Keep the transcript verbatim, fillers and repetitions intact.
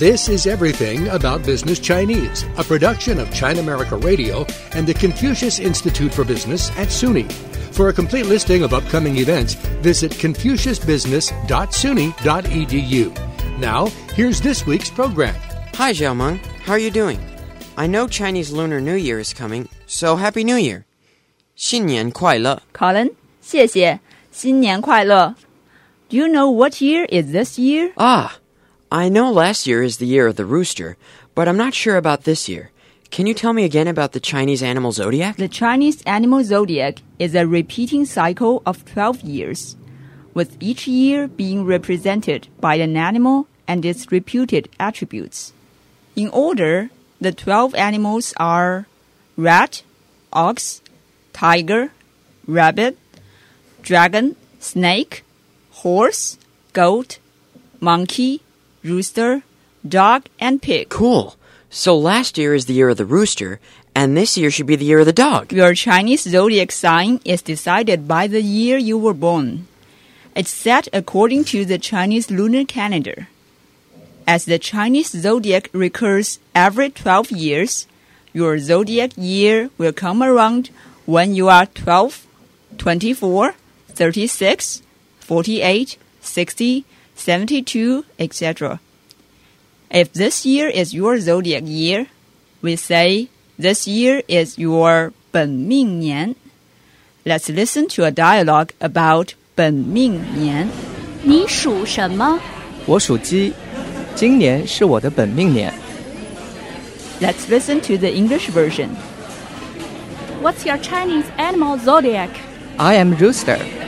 This is Everything About Business Chinese, a production of China America Radio and the Confucius Institute for Business at SUNY. For a complete listing of upcoming events, visit confucius business dot suny dot e d u. Now, here's this week's program. Hi, Xiaomeng. How are you doing? I know Chinese Lunar New Year is coming, so Happy New Year. 新年快乐. Colin, 谢谢. 新年快乐. Do you know what year is this year? Ah, I know last year is the year of the rooster, but I'm not sure about this year. Can you tell me again about the Chinese animal zodiac? The Chinese animal zodiac is a repeating cycle of twelve years, with each year being represented by an animal and its reputed attributes. In order, the twelve animals are rat, ox, tiger, rabbit, dragon, snake, horse, goat, monkey, rooster, dog, and pig. Cool. So last year is the year of the rooster, and this year should be the year of the dog. Your Chinese zodiac sign is decided by the year you were born. It's set according to the Chinese lunar calendar. As the Chinese zodiac recurs every twelve years, your zodiac year will come around when you are twelve, twenty-four, thirty-six, forty-eight, sixty, seventy-two, et cetera. If this year is your zodiac year, we say this year is your 本命年. Let's listen to a dialogue about 本命年. 你属什么？ 我属鸡，今年是我的本命年。 Let's listen to the English version. What's your Chinese animal zodiac? I am rooster.